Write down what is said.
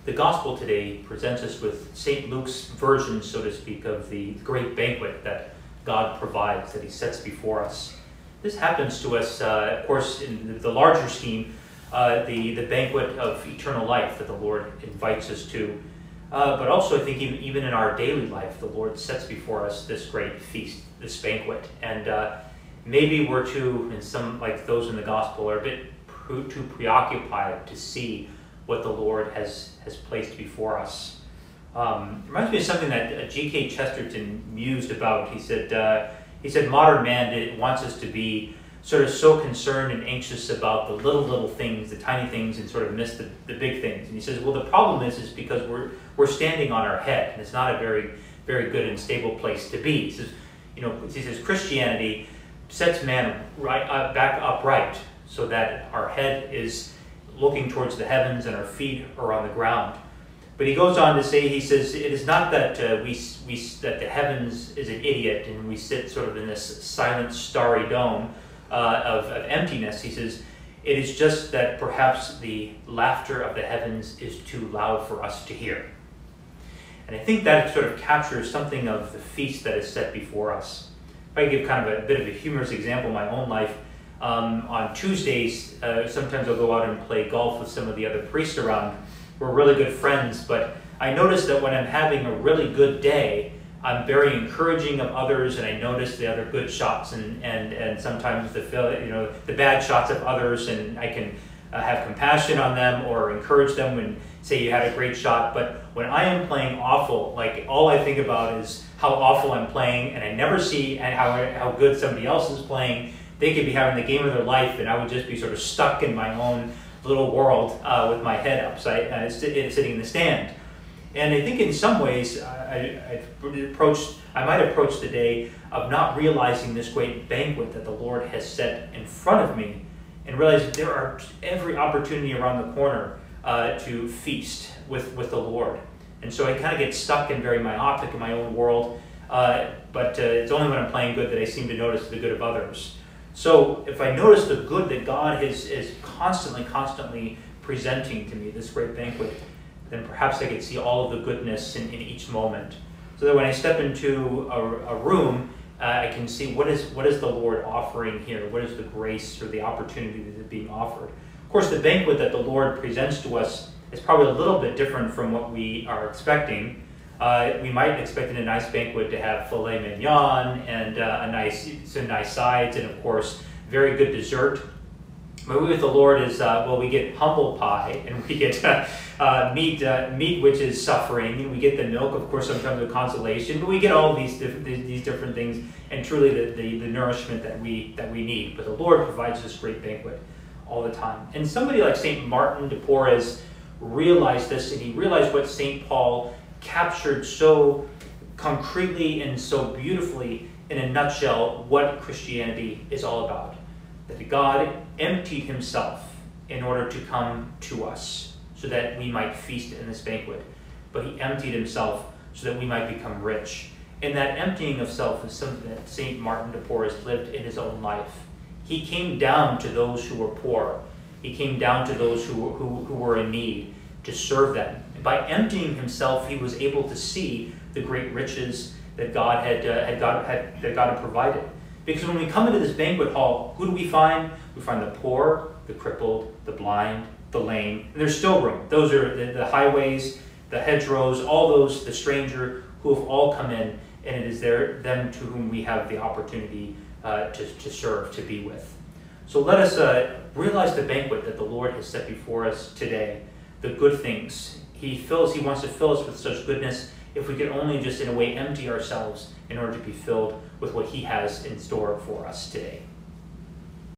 The gospel today presents us with St. Luke's version, so to speak, of the great banquet that God provides, that he sets before us. This happens to us, of course, in the larger scheme, the banquet of eternal life that the Lord invites us to. But also, I think even in our daily life, the Lord sets before us this great feast, this banquet. And maybe we're too, and some like those in the gospel, are a bit too preoccupied to see what the Lord has placed before us. Reminds me of something that G.K. Chesterton mused about. He said modern man wants us to be sort of so concerned and anxious about the little things, the tiny things, and sort of miss the big things. And he says, well, the problem is because we're standing on our head, and it's not a very, very good and stable place to be. He says Christianity sets man back upright so that our head is looking towards the heavens and our feet are on the ground. But he goes on to say, he says, it is not that that the heavens is an idiot and we sit sort of in this silent, starry dome of emptiness. He says, it is just that perhaps the laughter of the heavens is too loud for us to hear. And I think that sort of captures something of the feast that is set before us. If I give kind of a bit of a humorous example in my own life, on Tuesdays, sometimes I'll go out and play golf with some of the other priests around. We're really good friends, but I notice that when I'm having a really good day, I'm very encouraging of others, and I notice the other good shots and sometimes the bad shots of others, and I can have compassion on them or encourage them when say you had a great shot. But when I am playing awful, like all I think about is how awful I'm playing, and I never see how good somebody else is playing. They could be having the game of their life, and I would just be sort of stuck in my own little world with my head up, sitting in the stand. And I think in some ways, I might approach the day of not realizing this great banquet that the Lord has set in front of me, and realize that there are every opportunity around the corner to feast with the Lord. And so I kind of get stuck and very myopic in my own world, but it's only when I'm playing good that I seem to notice the good of others. So if I notice the good that God is constantly presenting to me, this great banquet, then perhaps I could see all of the goodness in each moment. So that when I step into a room, I can see what is the Lord offering here? What is the grace or the opportunity that is being offered? Of course, the banquet that the Lord presents to us is probably a little bit different from what we are expecting. We might expect in a nice banquet to have filet mignon and some nice sides, and of course, very good dessert. But with the Lord is, we get humble pie, and we get meat which is suffering, and we get the milk, of course, sometimes with consolation, but we get all these different things, and truly the nourishment that we need. But the Lord provides this great banquet all the time. And somebody like St. Martin de Porres realized this, and he realized what St. Paul captured so concretely and so beautifully in a nutshell what Christianity is all about. That God emptied himself in order to come to us so that we might feast in this banquet. But he emptied himself so that we might become rich. And that emptying of self is something that St. Martin de Porres lived in his own life. He came down to those who were poor. He came down to those who were in need to serve them. And by emptying himself, he was able to see the great riches that God had provided. Because when we come into this banquet hall, who do we find? We find the poor, the crippled, the blind, the lame, and there's still room. Those are the highways, the hedgerows, all those, the stranger, who have all come in, and it is them to whom we have the opportunity to serve, to be with. So let us realize the banquet that the Lord has set before us today, the good things. He wants to fill us with such goodness if we could only just in a way empty ourselves in order to be filled with what he has in store for us today.